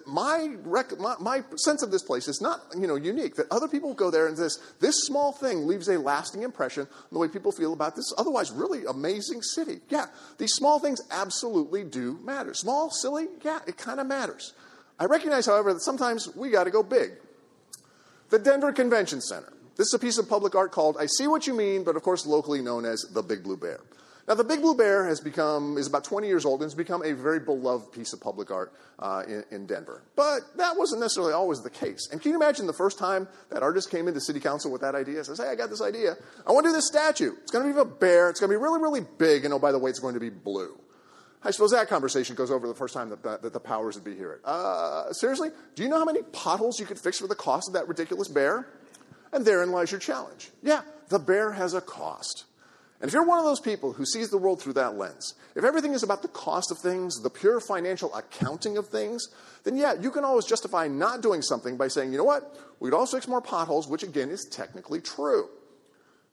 my sense of this place is not, unique. That other people go there and this small thing leaves a lasting impression on the way people feel about this otherwise really amazing city. Yeah, these small things absolutely do matter. Small, silly, yeah, it kind of matters. I recognize, however, that sometimes we got to go big. The Denver Convention Center. This is a piece of public art called I See What You Mean, but of course locally known as the Big Blue Bear. Now, the Big Blue Bear is about 20 years old and has become a very beloved piece of public art in Denver. But that wasn't necessarily always the case. And can you imagine the first time that artist came into city council with that idea? Says, hey, I got this idea. I want to do this statue. It's going to be of a bear. It's going to be really, really big. And oh, by the way, it's going to be blue. I suppose that conversation goes over the first time that the powers would be here. Seriously? Do you know how many potholes you could fix for the cost of that ridiculous bear? And therein lies your challenge. Yeah, the bear has a cost. And if you're one of those people who sees the world through that lens, if everything is about the cost of things, the pure financial accounting of things, then yeah, you can always justify not doing something by saying, you know what, we could also fix more potholes, which again is technically true.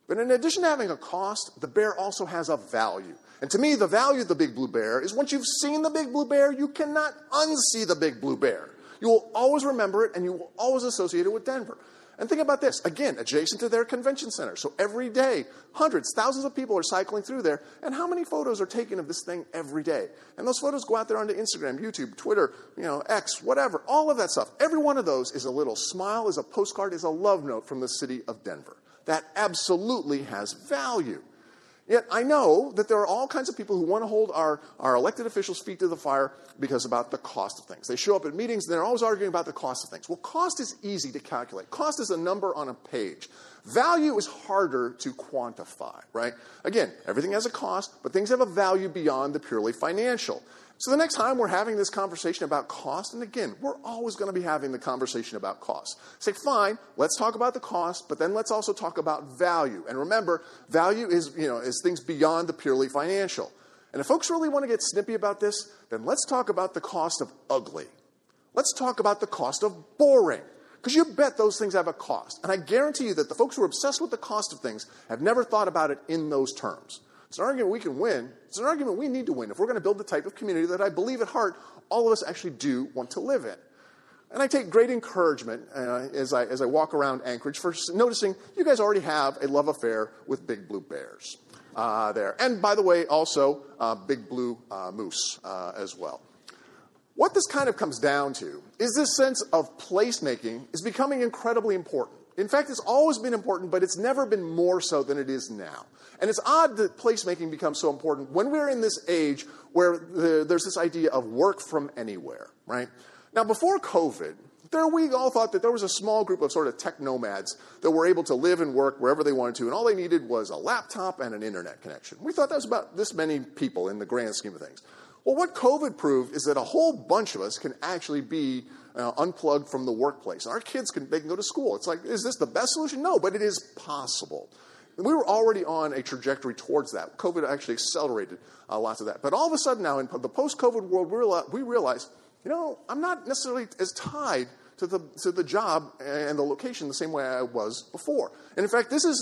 But in addition to having a cost, the bear also has a value. And to me, the value of the big blue bear is once you've seen the big blue bear, you cannot unsee the big blue bear. You will always remember it, and you will always associate it with Denver. And think about this, again, adjacent to their convention center. So every day, hundreds, thousands of people are cycling through there. And how many photos are taken of this thing every day? And those photos go out there onto Instagram, YouTube, Twitter, X, whatever, all of that stuff. Every one of those is a little smile, is a postcard, is a love note from the city of Denver. That absolutely has value. Yet I know that there are all kinds of people who want to hold our elected officials' feet to the fire because about the cost of things. They show up at meetings and they're always arguing about the cost of things. Well, cost is easy to calculate. Cost is a number on a page. Value is harder to quantify, right? Again, everything has a cost, but things have a value beyond the purely financial. So the next time we're having this conversation about cost, and again, we're always going to be having the conversation about cost. Say, fine, let's talk about the cost, but then let's also talk about value. And remember, value is things beyond the purely financial. And if folks really want to get snippy about this, then let's talk about the cost of ugly. Let's talk about the cost of boring. Because you bet those things have a cost. And I guarantee you that the folks who are obsessed with the cost of things have never thought about it in those terms. It's an argument we can win. It's an argument we need to win if we're going to build the type of community that I believe at heart all of us actually do want to live in. And I take great encouragement as I walk around Anchorage for noticing you guys already have a love affair with big blue bears there. And by the way, also big blue moose as well. What this kind of comes down to is this sense of placemaking is becoming incredibly important. In fact, it's always been important, but it's never been more so than it is now. And it's odd that placemaking becomes so important when we're in this age where there's this idea of work from anywhere, right? Now, before COVID, we all thought that there was a small group of sort of tech nomads that were able to live and work wherever they wanted to, and all they needed was a laptop and an internet connection. We thought that was about this many people in the grand scheme of things. Well, what COVID proved is that a whole bunch of us can actually be unplugged from the workplace. Our kids can go to school. It's like, is this the best solution? No, but it is possible. We were already on a trajectory towards that. COVID actually accelerated lots of that. But all of a sudden now, in the post-COVID world, we realize, I'm not necessarily as tied to the job and the location the same way I was before. And in fact, this is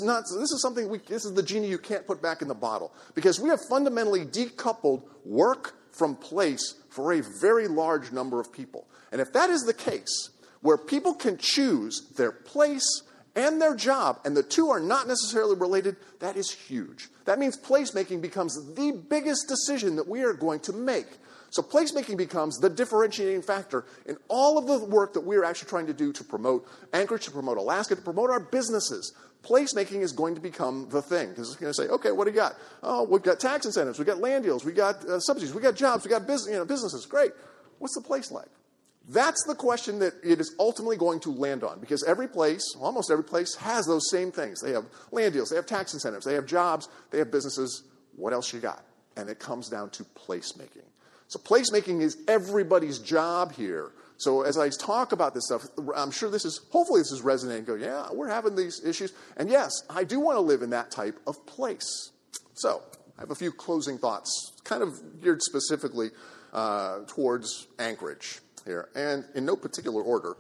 the genie you can't put back in the bottle, because we have fundamentally decoupled work from place for a very large number of people. And if that is the case, where people can choose their place and their job, and the two are not necessarily related, that is huge. That means placemaking becomes the biggest decision that we are going to make. So placemaking becomes the differentiating factor in all of the work that we are actually trying to do to promote Anchorage, to promote Alaska, to promote our businesses. Placemaking is going to become the thing. Because it's going to say, okay, what do you got? Oh, we've got tax incentives, we've got land deals, we've got subsidies, we've got jobs, we've got businesses. Great. What's the place like? That's the question that it is ultimately going to land on, because every place, almost every place, has those same things. They have land deals, they have tax incentives, they have jobs, they have businesses. What else you got? And it comes down to placemaking. So placemaking is everybody's job here. So as I talk about this stuff, I'm sure hopefully this is resonating. Go, yeah, we're having these issues. And yes, I do want to live in that type of place. So I have a few closing thoughts, kind of geared specifically towards Anchorage here, and in no particular order.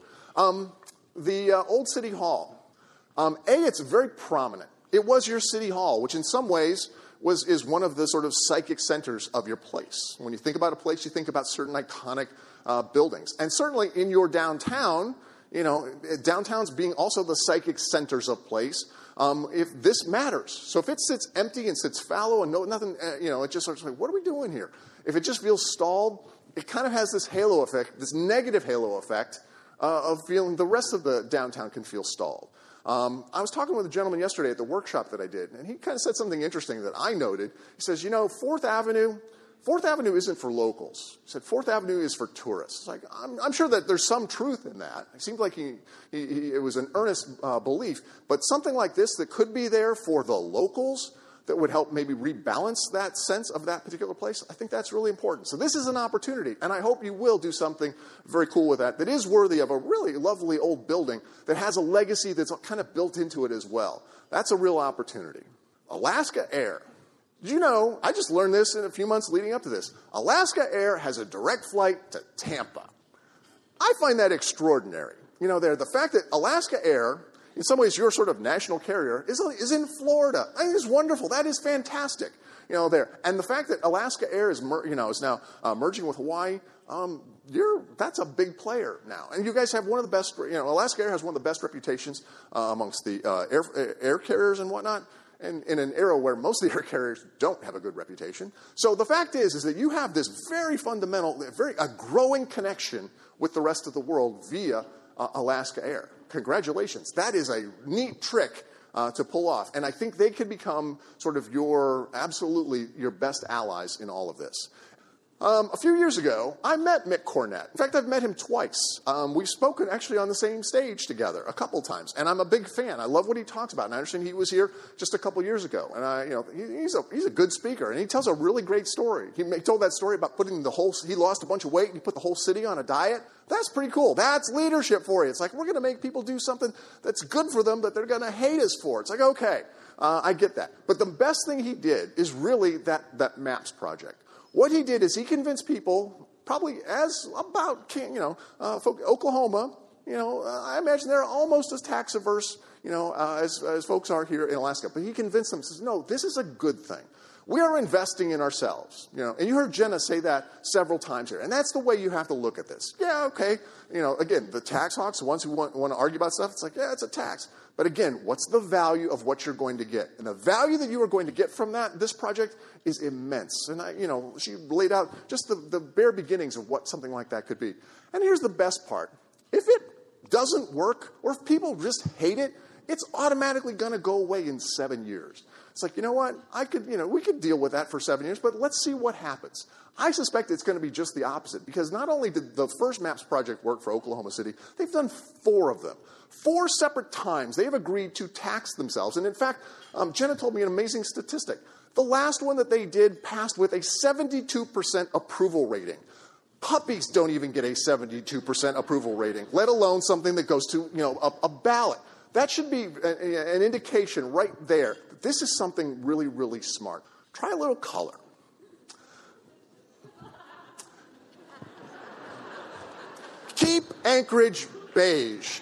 The old City Hall. It's very prominent. It was your City Hall, which in some ways is one of the sort of psychic centers of your place. When you think about a place, you think about certain iconic buildings. And certainly in your downtown, downtown's being also the psychic centers of place, if this matters. So if it sits empty and sits fallow and nothing, it just starts like, what are we doing here? If it just feels stalled, it kind of has this halo effect, this negative halo effect of feeling the rest of the downtown can feel stalled. I was talking with a gentleman yesterday at the workshop that I did, and he kind of said something interesting that I noted. He says, 4th Avenue isn't for locals. He said 4th Avenue is for tourists. Like, I'm sure that there's some truth in that. It seemed like it was an earnest belief, but something like this that could be there for the locals that would help maybe rebalance that sense of that particular place, I think that's really important. So this is an opportunity, and I hope you will do something very cool with that is worthy of a really lovely old building that has a legacy that's kind of built into it as well. That's a real opportunity. Alaska Air. Did you know, I just learned this in a few months leading up to this, Alaska Air has a direct flight to Tampa. I find that extraordinary. The fact that Alaska Air in some ways your sort of national carrier is in Florida. I think it's wonderful. That is fantastic. There. And the fact that Alaska Air is now merging with Hawaii, that's a big player now. And you guys have one of the best, Alaska Air has one of the best reputations amongst the air carriers and whatnot, and in an era where most of the air carriers don't have a good reputation. So the fact is that you have this very fundamental, a growing connection with the rest of the world via Alaska Air. Congratulations. That is a neat trick to pull off. And I think they could become sort of your best allies in all of this. A few years ago, I met Mick Cornett. In fact, I've met him twice. We've spoken actually on the same stage together a couple times, and I'm a big fan. I love what he talks about, and I understand he was here just a couple years ago. And he's a good speaker, and he tells a really great story. He told that story about he lost a bunch of weight and he put the whole city on a diet. That's pretty cool. That's leadership for you. It's like, we're going to make people do something that's good for them that they're going to hate us for. It's like, okay, I get that. But the best thing he did is really that MAPS project. What he did is he convinced people, probably Oklahoma, I imagine they're almost as tax averse, as folks are here in Alaska. But he convinced them, says, no, this is a good thing. We are investing in ourselves, and you heard Jenna say that several times here. And that's the way you have to look at this. Yeah, okay. Again, the tax hawks, the ones who want to argue about stuff, it's like, yeah, it's a tax. But again, what's the value of what you're going to get? And the value that you are going to get from this project is immense. And she laid out just the bare beginnings of what something like that could be. And here's the best part. If it doesn't work, or if people just hate it, it's automatically going to go away in 7 years. It's like, you know what? We could deal with that for 7 years, but let's see what happens. I suspect it's going to be just the opposite, because not only did the first MAPS project work for Oklahoma City, they've done 4 of them. 4 separate times they have agreed to tax themselves. And in fact, Jenna told me an amazing statistic. The last one that they did passed with a 72% approval rating. Puppies don't even get a 72% approval rating, let alone something that goes to a ballot. That should be an indication right there that this is something really, really smart. Try a little color. Keep Anchorage beige.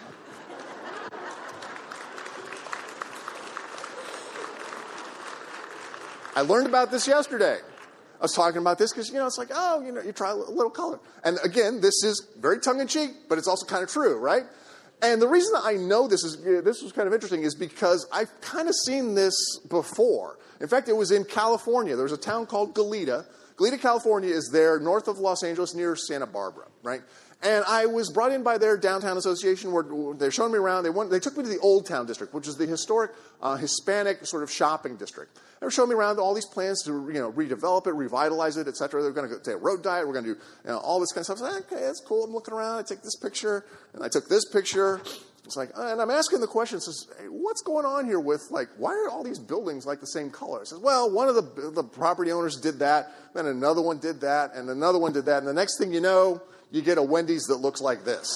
I learned about this yesterday. I was talking about this because, it's like, you try a little color. And again, this is very tongue-in-cheek, but it's also kind of true, right? And the reason I know this was kind of interesting is because I've kind of seen this before. In fact, it was in California. There was a town called Goleta. Goleta, California is there north of Los Angeles near Santa Barbara, right? And I was brought in by their downtown association where they're showing me around. They took me to the Old Town District, which is the historic Hispanic sort of shopping district. They were showing me around all these plans to redevelop it, revitalize it, et cetera. They're going to take a road diet. We're going to do all this kind of stuff. I was like, okay, that's cool. I'm looking around. I take this picture, and I took this picture. It's like, and I'm asking the question, says, hey, what's going on here with, why are all these buildings like the same color? I says, well, one of the property owners did that, then another one did that, and another one did that, and the next thing you know, you get a Wendy's that looks like this.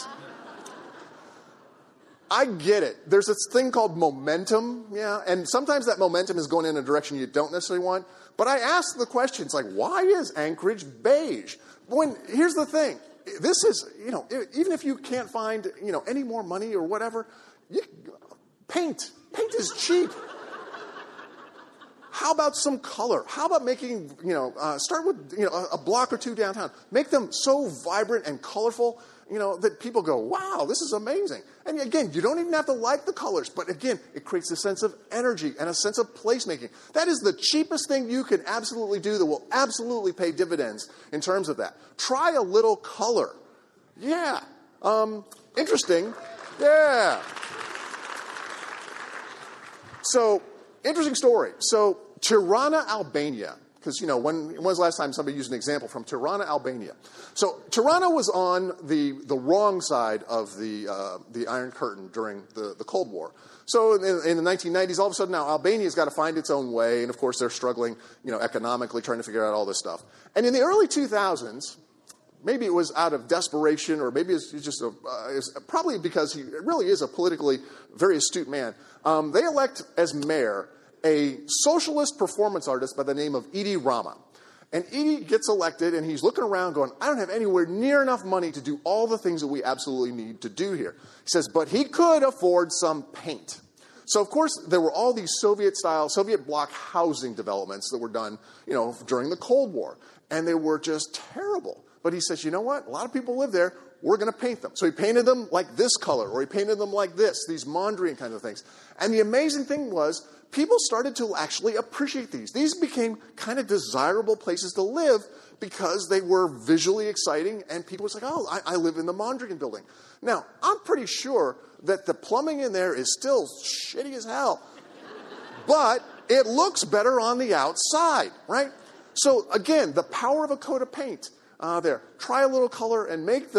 I get it. There's this thing called momentum, and sometimes that momentum is going in a direction you don't necessarily want. But I ask the question, it's like, why is Anchorage beige? Here's the thing. This is, even if you can't find, any more money or whatever, paint. Paint is cheap. How about some color? How about making, start with, a block or two downtown. Make them so vibrant and colorful, that people go, wow, this is amazing. And again, you don't even have to like the colors. But again, it creates a sense of energy and a sense of placemaking. That is the cheapest thing you can absolutely do that will absolutely pay dividends in terms of that. Try a little color. Yeah. Interesting. Yeah. So, interesting story. So, Tirana, Albania, because, when was the last time somebody used an example from Tirana, Albania? So Tirana was on the wrong side of the Iron Curtain during the Cold War. So in the 1990s, all of a sudden now Albania's got to find its own way, and of course they're struggling, economically, trying to figure out all this stuff. And in the early 2000s, maybe it was out of desperation, or maybe it's just probably because he really is a politically very astute man. They elect as mayor a socialist performance artist by the name of Edi Rama. And Edie gets elected, and he's looking around going, I don't have anywhere near enough money to do all the things that we absolutely need to do here. He says, but he could afford some paint. So, of course, there were all these Soviet-style, Soviet bloc housing developments that were done, during the Cold War. And they were just terrible. But he says, you know what? A lot of people live there. We're going to paint them. So he painted them like this color, or he painted them like this, these Mondrian kinds of things. And the amazing thing was, people started to actually appreciate these. These became kind of desirable places to live because they were visually exciting, and people was like, oh, I live in the Mondrian building. Now, I'm pretty sure that the plumbing in there is still shitty as hell, but it looks better on the outside, right? So again, the power of a coat of paint. There, try a little color and make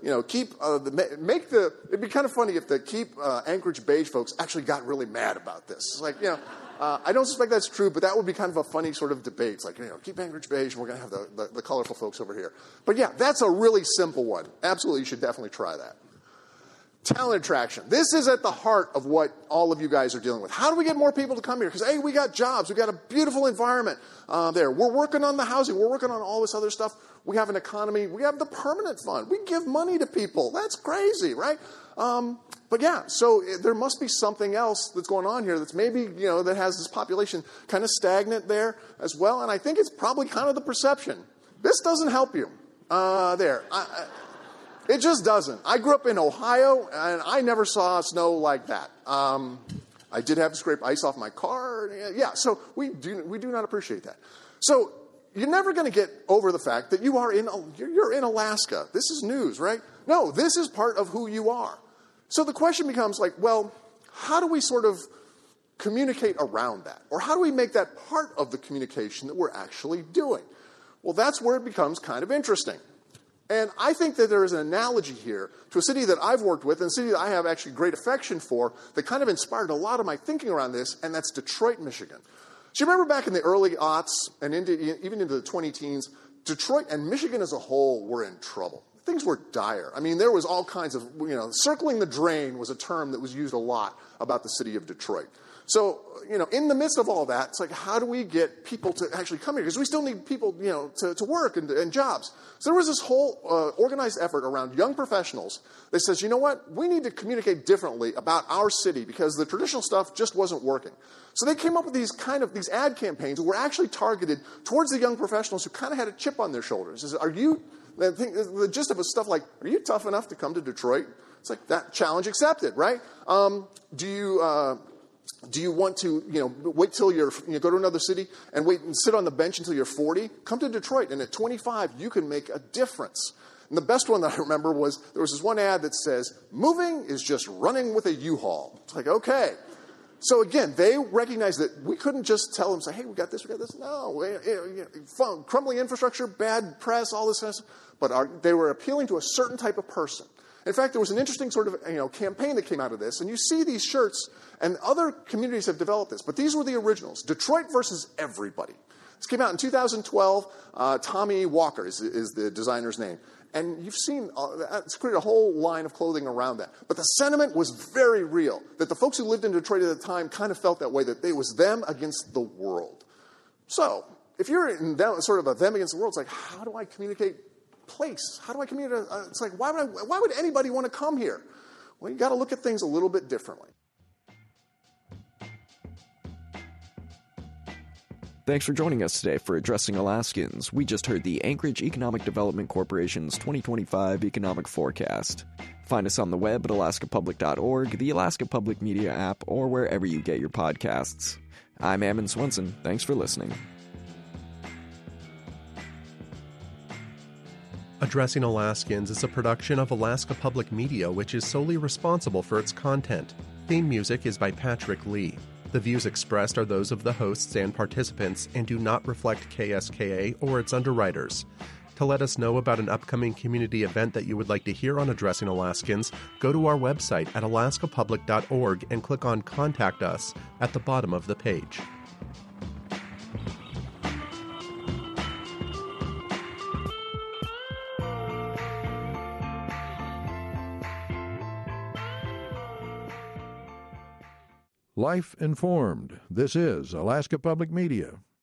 it'd be kind of funny if the Keep Anchorage Beige folks actually got really mad about this. It's like, I don't suspect that's true, but that would be kind of a funny sort of debate. It's like, keep Anchorage Beige, and we're going to have the colorful folks over here. But yeah, that's a really simple one. Absolutely, you should definitely try that. Talent attraction. This is at the heart of what all of you guys are dealing with. How do we get more people to come here? Because, hey, we got jobs. We got a beautiful environment there. We're working on the housing. We're working on all this other stuff. We have an economy. We have the permanent fund. We give money to people. That's crazy, right? But yeah, so there must be something else that's going on here that's maybe, that has this population kind of stagnant there as well. And I think it's probably kind of the perception. This doesn't help you. It just doesn't. I grew up in Ohio, and I never saw snow like that. I did have to scrape ice off my car. Yeah, so we do not appreciate that. So you're never going to get over the fact that you're in Alaska. This is news, right? No, this is part of who you are. So the question becomes like, well, how do we sort of communicate around that? Or how do we make that part of the communication that we're actually doing? Well, that's where it becomes kind of interesting. And I think that there is an analogy here to a city that I've worked with and a city that I have actually great affection for that kind of inspired a lot of my thinking around this, and that's Detroit, Michigan. So you remember back in the early aughts and even into the 20-teens, Detroit and Michigan as a whole were in trouble. Things were dire. I mean, there was all kinds of, circling the drain was a term that was used a lot about the city of Detroit. So, in the midst of all that, it's like, how do we get people to actually come here? Because we still need people, to work and jobs. So there was this whole organized effort around young professionals that says, you know what? We need to communicate differently about our city because the traditional stuff just wasn't working. So they came up with these ad campaigns that were actually targeted towards the young professionals who kind of had a chip on their shoulders. The gist of it was stuff like, are you tough enough to come to Detroit? It's like, that challenge accepted, right? Do you want to, wait till go to another city and wait and sit on the bench until you're 40? Come to Detroit, and at 25, you can make a difference. And the best one that I remember was, there was this one ad that says, moving is just running with a U-Haul. It's like, okay. So again, they recognized that we couldn't just tell them, say, hey, we got this. No, crumbling infrastructure, bad press, all this kind of stuff. But they were appealing to a certain type of person. In fact, there was an interesting sort of campaign that came out of this, and you see these shirts, and other communities have developed this, but these were the originals. Detroit versus everybody. This came out in 2012. Tommy Walker is the designer's name. And you've seen, it's created a whole line of clothing around that. But the sentiment was very real, that the folks who lived in Detroit at the time kind of felt that way, that it was them against the world. So, if you're in sort of a them against the world, it's like, how do I communicate place? How do I communicate? It's like, why would anybody want to come here? Well, you got to look at things a little bit differently. Thanks for joining us today for Addressing Alaskans. We just heard the Anchorage Economic Development Corporation's 2025 Economic Forecast. Find us on the web at alaskapublic.org, the Alaska Public Media app, or wherever you get your podcasts. I'm Ammon Swenson. Thanks for listening. Addressing Alaskans is a production of Alaska Public Media, which is solely responsible for its content. Theme music is by Patrick Lee. The views expressed are those of the hosts and participants and do not reflect KSKA or its underwriters. To let us know about an upcoming community event that you would like to hear on Addressing Alaskans, go to our website at alaskapublic.org and click on Contact Us at the bottom of the page. Life informed. This is Alaska Public Media.